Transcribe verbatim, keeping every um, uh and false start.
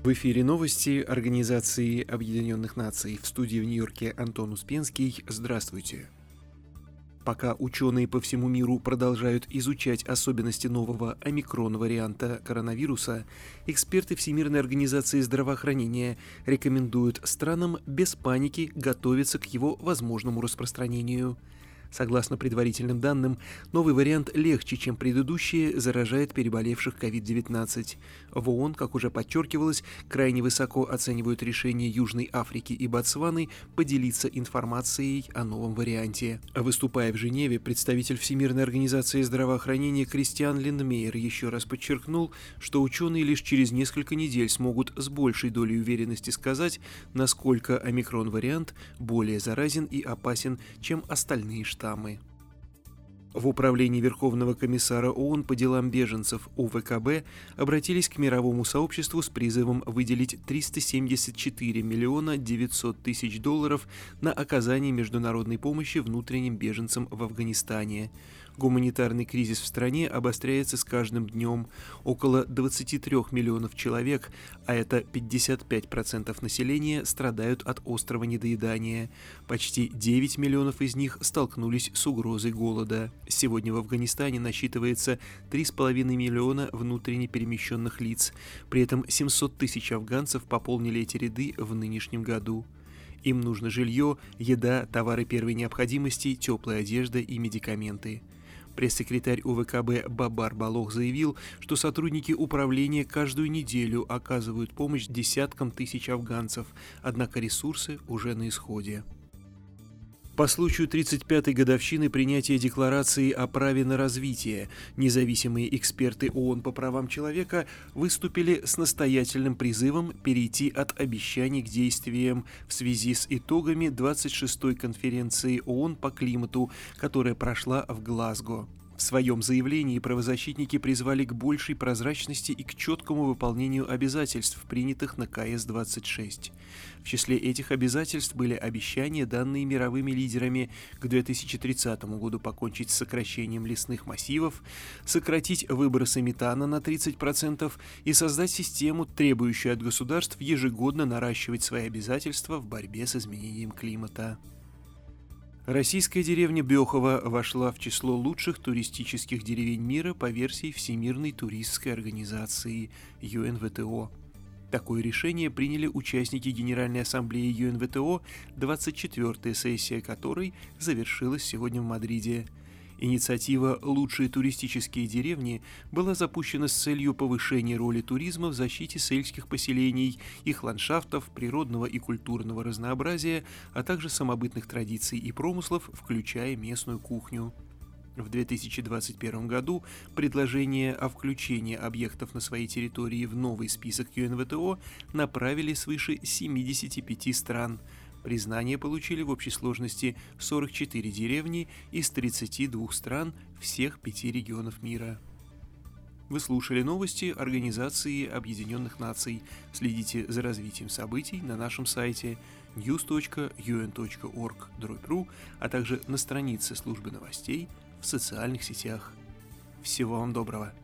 В эфире новости Организации Объединенных Наций. В студии в Нью-Йорке Антон Успенский. Здравствуйте. Пока ученые по всему миру продолжают изучать особенности нового омикрон-варианта коронавируса, эксперты Всемирной организации здравоохранения рекомендуют странам без паники готовиться к его возможному распространению. Согласно предварительным данным, новый вариант легче, чем предыдущие, заражает переболевших ковид девятнадцать. В ООН, как уже подчеркивалось, крайне высоко оценивают решение Южной Африки и Ботсваны поделиться информацией о новом варианте. Выступая в Женеве, представитель Всемирной организации здравоохранения Кристиан Линдмейер еще раз подчеркнул, что ученые лишь через несколько недель смогут с большей долей уверенности сказать, насколько омикрон-вариант более заразен и опасен, чем остальные штаммы. В Управлении Верховного комиссара ООН по делам беженцев У В К Б обратились к мировому сообществу с призывом выделить триста семьдесят четыре миллиона девятьсот тысяч долларов на оказание международной помощи внутренним беженцам в Афганистане. Гуманитарный кризис в стране обостряется с каждым днем. Около двадцати трёх миллионов человек, а это пятьдесят пять процентов населения, страдают от острого недоедания. Почти девять миллионов из них столкнулись с угрозой голода. Сегодня в Афганистане насчитывается три с половиной миллиона внутренне перемещенных лиц. При этом семьсот тысяч афганцев пополнили эти ряды в нынешнем году. Им нужно жилье, еда, товары первой необходимости, теплая одежда и медикаменты. Пресс-секретарь У В К Б Бабар Балох заявил, что сотрудники управления каждую неделю оказывают помощь десяткам тысяч афганцев, однако ресурсы уже на исходе. По случаю тридцать пятой годовщины принятия Декларации о праве на развитие, независимые эксперты ООН по правам человека выступили с настоятельным призывом перейти от обещаний к действиям в связи с итогами двадцать шестой конференции ООН по климату, которая прошла в Глазго. В своем заявлении правозащитники призвали к большей прозрачности и к четкому выполнению обязательств, принятых на К С двадцать шесть. В числе этих обязательств были обещания, данные мировыми лидерами к две тысячи тридцатому году покончить с сокращением лесных массивов, сократить выбросы метана на тридцать процентов и создать систему, требующую от государств ежегодно наращивать свои обязательства в борьбе с изменением климата. Российская деревня Бехово вошла в число лучших туристических деревень мира по версии Всемирной туристской организации Ю Эн В Т О. Такое решение приняли участники Генеральной ассамблеи Ю Эн В Т О, двадцать четвёртая сессия которой завершилась сегодня в Мадриде. Инициатива «Лучшие туристические деревни» была запущена с целью повышения роли туризма в защите сельских поселений, их ландшафтов, природного и культурного разнообразия, а также самобытных традиций и промыслов, включая местную кухню. В две тысячи двадцать первом году предложение о включении объектов на своей территории в новый список Ю Эн В Т О направили свыше семидесяти пяти стран. Признание получили в общей сложности сорок четыре деревни из тридцати двух стран всех пяти регионов мира. Вы слушали новости Организации Объединенных Наций. Следите за развитием событий на нашем сайте ньюс точка ю эн точка орг дробь ру, а также на странице службы новостей в социальных сетях. Всего вам доброго!